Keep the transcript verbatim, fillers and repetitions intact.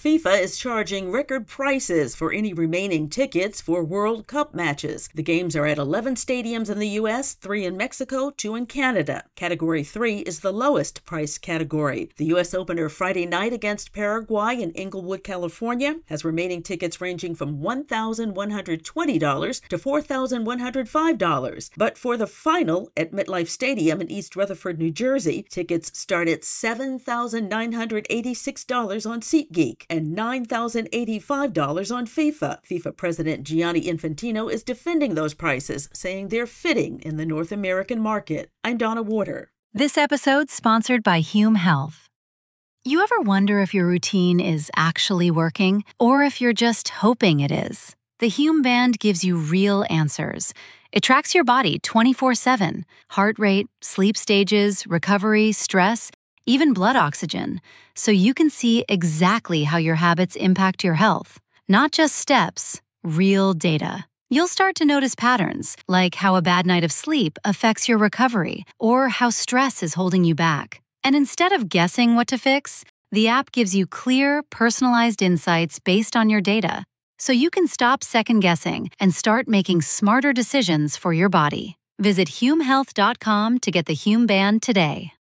FIFA is charging record prices for any remaining tickets for World Cup matches. The games are at eleven stadiums in the U S, three in Mexico, two in Canada. Category three is the lowest price category. The U S opener Friday night against Paraguay in Inglewood, California, has remaining tickets ranging from one thousand one hundred twenty dollars to four thousand one hundred five dollars. But for the final at MetLife Stadium in East Rutherford, New Jersey, tickets start at seven thousand nine hundred eighty-six dollars on SeatGeek and nine thousand eighty-five dollars on FIFA. FIFA President Gianni Infantino is defending those prices, saying they're fitting in the North American market. I'm Donna Warder. This episode's sponsored by Hume Health. You ever wonder if your routine is actually working, or if you're just hoping it is? The Hume Band gives you real answers. It tracks your body twenty-four seven, heart rate, sleep stages, recovery, stress, even blood oxygen, so you can see exactly how your habits impact your health. Not just steps, real data. You'll start to notice patterns, like how a bad night of sleep affects your recovery, or how stress is holding you back. And instead of guessing what to fix, the app gives you clear, personalized insights based on your data, so you can stop second-guessing and start making smarter decisions for your body. Visit hume health dot com to get the Hume Band today.